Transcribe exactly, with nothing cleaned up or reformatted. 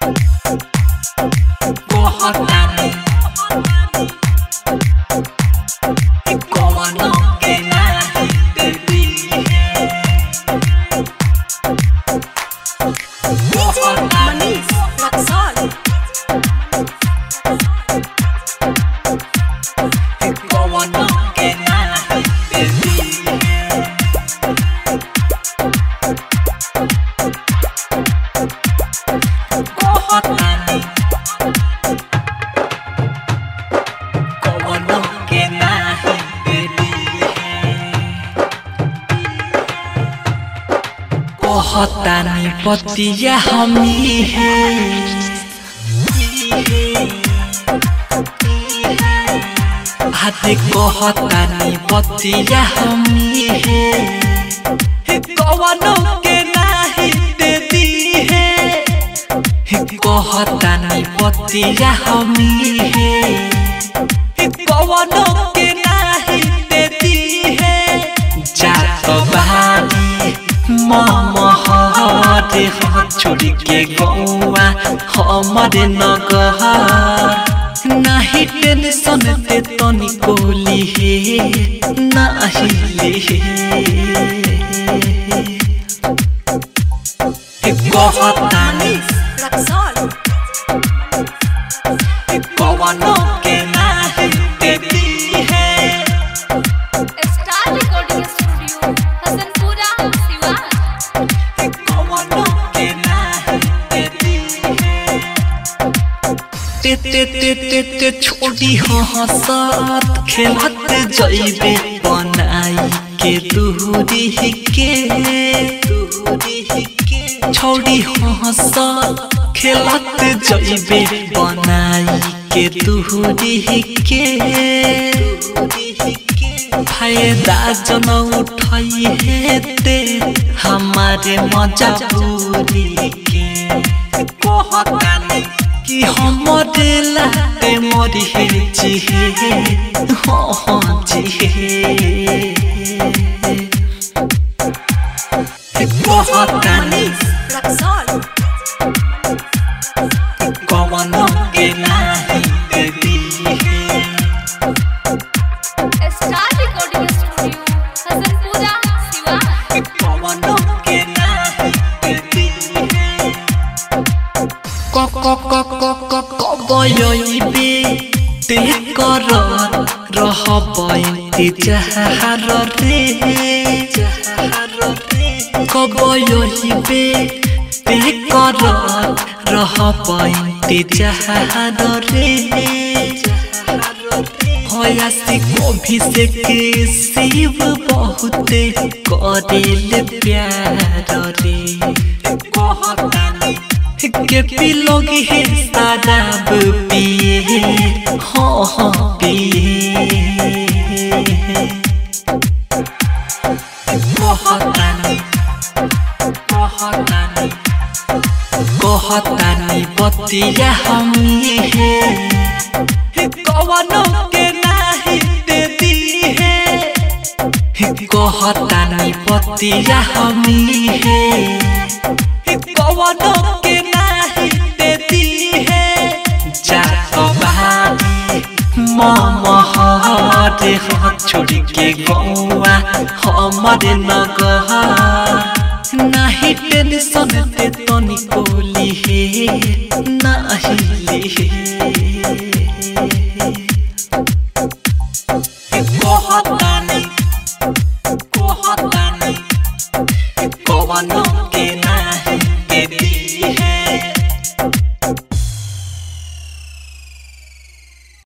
कहतानी कौनो के नाही देती है कहतानी कौनो के नाही देती है कहतानी कौनो के नाही देती है कहतानी पतिया हमी है हाथे कहतानी पतिया हमी है कौनो के नाही देती है कहतानी पतिया हमी है कौनो के नाही देती है जात बहारी महरे हाथ छोड़ के गौआ हमारे नगहर नाही टेंशन ते तनी कोली है नाही ले कहतानी कौनो के नाही देती है star recording studio Hasanpura Siwan कौनो के नाही देती है ते ते ते ते ते छोड़ी हंसत खेलत जइबे बनाई के दूरी के दूरी के छोड़ी हंसत खेलत जइबे बनाई के दूरी के फायदा जन उठाई है ते हमारे मजबूरी के कहतानी कि हमरे लाते मोरी है जी हाँ हाँ जी कहतानी कौनो के नाही देती है star recording studio Hasanpura Siwan कौनो के नाही देती है क क क क क कबयइबे ते करत रहबै इंतजार रे कबयइबे ते करत रहबै इंतजार रे हयासी कभी से के शिव बहुते करेल प्यार रे कहतानी के पिलोगी है शराब पिए हाँ हाँ पिए कहतानी कहतानी कहतानी पतिया हमी है कौनो के नाही देती है कहतानी पतिया हमी है कौनो के नाही देती है जात बहारी महरे हाथ छोड़ के गौआ हमारे नगहर नाही टेंशन ते तनी कोली है नाही ले कहतानी कहतानी कौनो